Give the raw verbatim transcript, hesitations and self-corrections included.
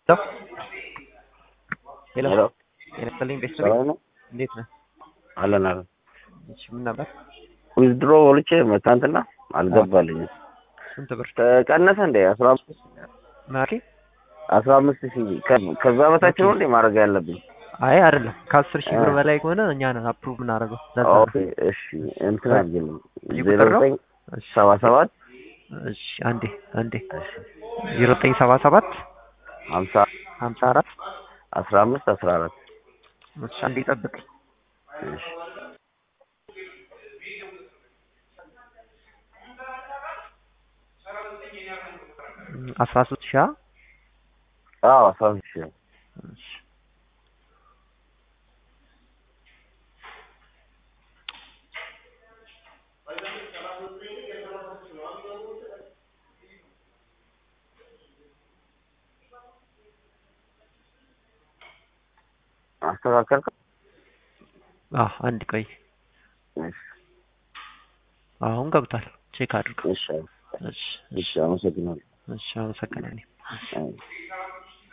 ሄሎ ሄሎ የነስተልኝ ቤተሰብ ሰላም ነው እንዴት ነህ? አለን አለን። እሺ ምን ነበር? ዊዝድሮ ወልቼ መታንትና አልገባልኝም። ስንት ብር ተቀነሰ እንደ አስራ አምስት ማኪ? አስራ አምስት ሺህ ከዛ በታች ነው እንዴ ማድረግ ያለብኝ? አይ አይደለም ከአስር ሺህ ብር በላይ ከሆነ እኛ ነን አፕሩቭ እናደርገው። ኦኬ እሺ እንትን አድርግልኝ ዜሮ ቁጥር ነው? ዘጠኝ ሰባ ሰባት እሺ አንዴ አንዴ ዜሮ ዘጠኝ ሰባ ሰባት ሀምሳ ሀምሳ አራት አስራ አምስት አስራ አራት እሺ አንዴ ጠብቅ። እሺ አስራ ሶስት ሺህ አዎ አስራ ሶስት ሺህ እሺ አስተካከልክ? አዎ አንድ ቆይ እሺ አሁን ገብቷል። ቼክ አድርገው። እሺ እሺ እሺ አመሰግናለሁ። እሺ አመሰግናለሁ።